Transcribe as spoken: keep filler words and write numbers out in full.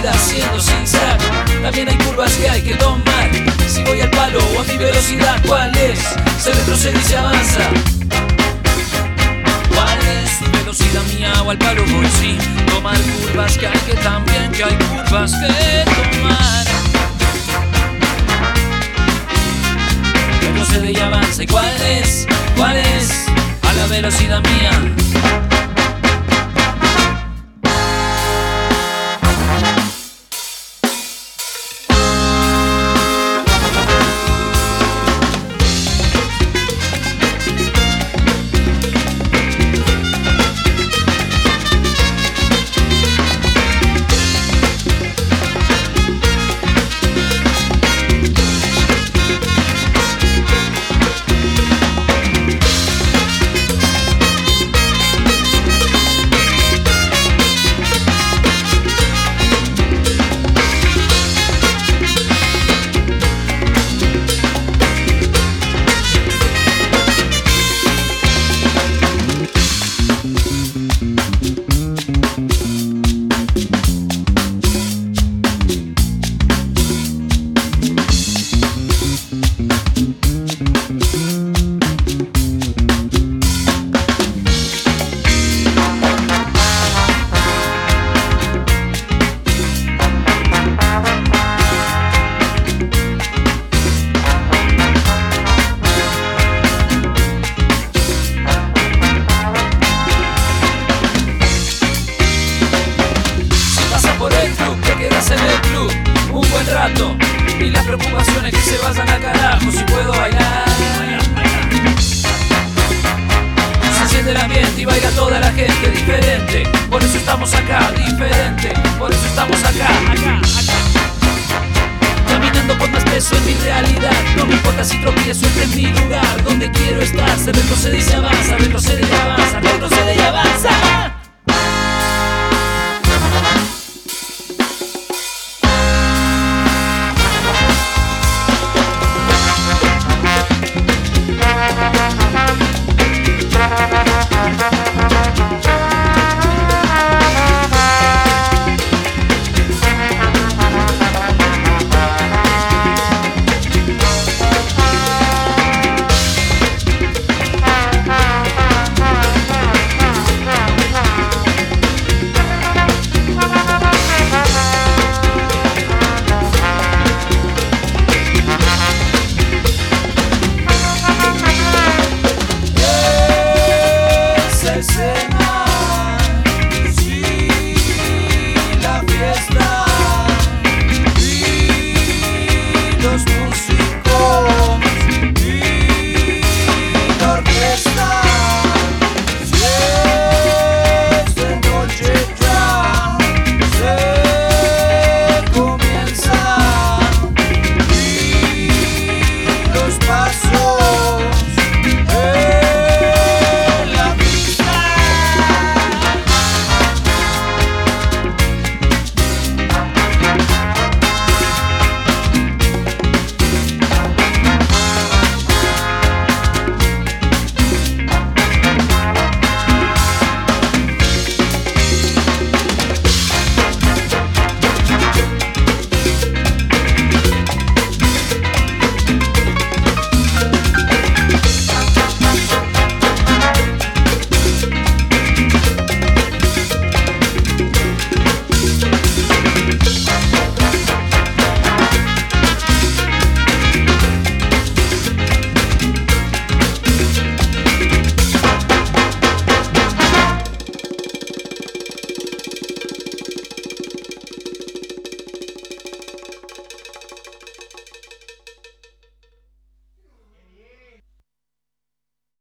vida siendo sincero. También hay curvas que hay que tomar. Si voy al palo o a mi velocidad, ¿cuál es? Se retrocede y se avanza. ¿Cuál es tu velocidad mía o al palo voy sin tomar curvas? Que hay que también, que hay curvas que tomar. Retrocede y avanza. ¿Y cuál es? ¿Cuál es? A la velocidad mía. En el club un buen rato y las preocupaciones que se vayan a carajo si puedo bailar. Se enciende el ambiente y baila toda la gente diferente. Por eso estamos acá, diferente. Por eso estamos acá, acá, acá. Caminando por más peso en mi realidad. No me importa si tropiezo, este es mi lugar donde quiero estar. Se retrocede y se avanza, retrocede y avanza, retrocede y avanza.